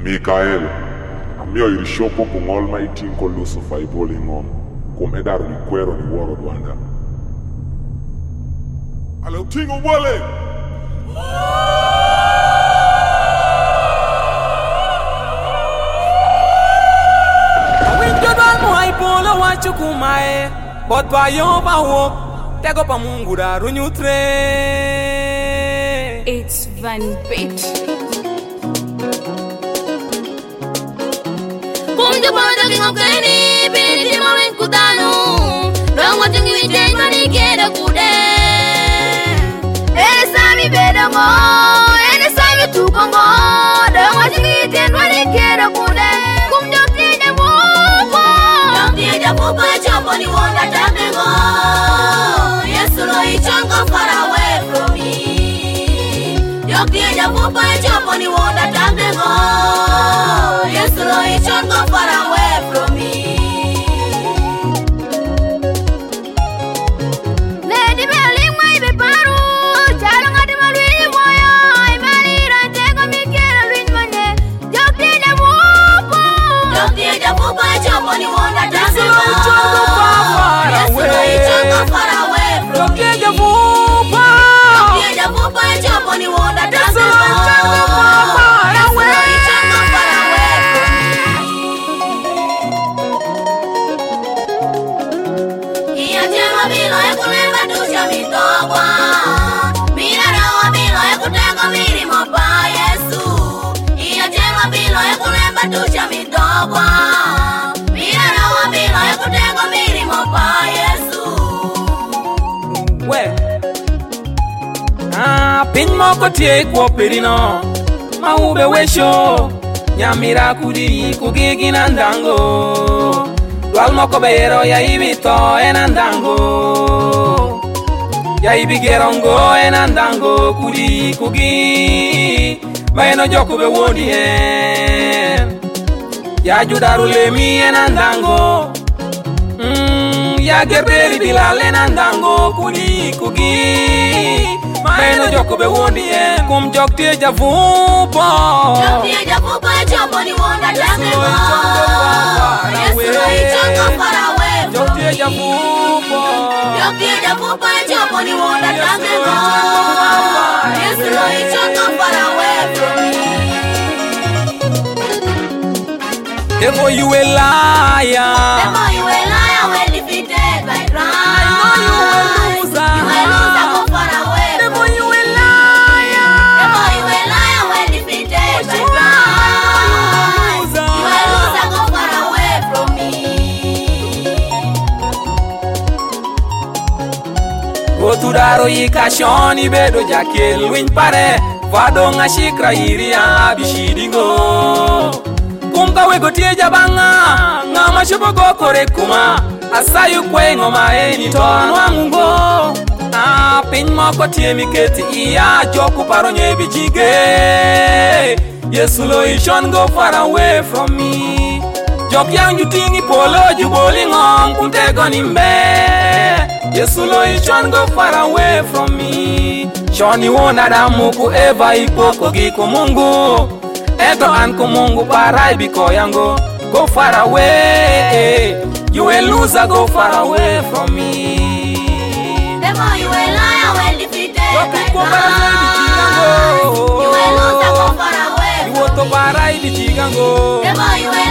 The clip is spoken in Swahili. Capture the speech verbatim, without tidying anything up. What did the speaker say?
Mikael, mio irishopo kungol ma itinko Lucifer iboli ngom, kumedar ni kwero ni woro Rwanda. Ale utingo wale! Awinjo dwal mo ay polo wacho kumae, bot pa yo pa wo, tego pa Mungu daru nyutre. It's Van Beat. Kumjo bada kingo keni, bini di morin kutanu, dong wajung iwi jeng mani keda kude. Ene sami beda mo, ene sami tukongo, dong wajung iwi jeng mani keda kude. Kumjo tiya mupo, dong tiya mupo chopo ni wonda tabengo. Yesu lo ichongo far away from me. Dong tiya mupo chopo ni wonda tabengo. Yesu lo ichongo far away from me. Lady Belly may be paru, Jalanga de Marie Moya, I married and take a Michael with money. Jokti the Woopo, Jokti the Woopo, jump on you on that dance. Yes, lo ichongo far away from me. Jokti the Woopo, Jokti the Woopo, jump on you on that dance. Tucha mitogwa Mira na wabilo ya kutego mirimo pa Yesu. We Ah, pin moko tie kwa perino Maube wesho Nyamira kudi kugigi nandango Dwal moko bero ya ibito enandango Ya ibigerongo enandango kudi kugi Maeno joku be wodi en Ya judaru lemi enandango mm, Ya gerberi bilal enandango kudi kugi Maeno joku be wodi en Kum jok tie javupo Jok tie javupo e jopo ni wonda tango. Yesu lo ichongo far away from me. Jok tie javupo Jok tie javupo e jopo ni wonda tango. Yesu lo ichongo far away from me. Devil, you a liar. Devil, you a liar when defeated by Christ. I know you a loser. You a loser, go far away. Devil, you a liar. Devil, you a liar when defeated by Christ. You a loser, go far away from me. Go to daro yikashoni bedo jakel win pare. Vado ngashikra iria bishidingo. Kumka wego tie jabanga Ngama shubo go kore kuma Asayu kwe ngoma eni tono wangungo Ah, pin moko tie miketi iya Joku paro nyebi jige Yesu lo ishon go far away from me. Jok yang jutingi polo juboli ngom kuntego nimbe Yesu lo ishon go far away from me. Shoni wona damu ku eva ipoko giko Mungu Eto an ko Mungu parai biko yango. Go far away. You a loser, go far away from me. The more you a liar when defeated by You God. You a loser, go far away from me. parai bichigango. The more you a